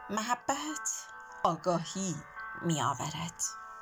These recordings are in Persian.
محبت آگاهی می آورد.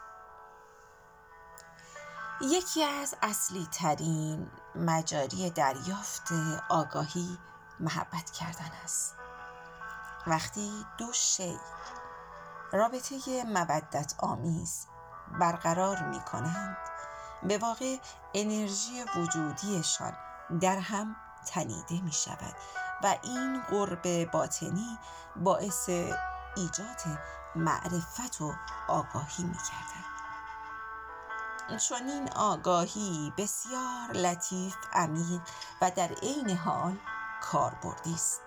یکی از اصلی ترین مجاری دریافت آگاهی محبت کردن است. وقتی دو شی رابطه مودت آمیز برقرار می کنند، به واقع انرژی وجودیشان در هم تنیده می شود و این قرب باطنی باعث ایجاد معرفت و آگاهی می گردد. چون این آگاهی بسیار لطیف، عمیق و در عین حال کاربردی است.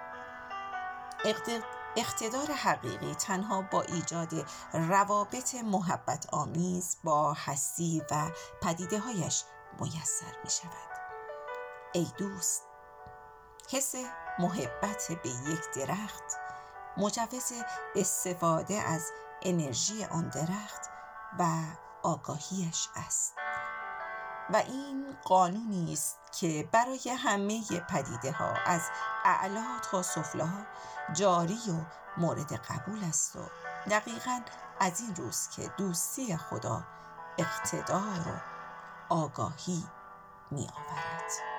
اقتدار حقیقی تنها با ایجاد روابط محبت آمیز با هستی و پدیده‌هایش میسر می شود. ای دوست، حس محبت به یک درخت مجوز استفاده از انرژی آن درخت و آگاهیش است و این قانونی است که برای همه پدیده‌ها از اعلی تا سفلی جاری و مورد قبول است و دقیقاً از این روست که دوستی خدا اقتدار و آگاهی می آورد.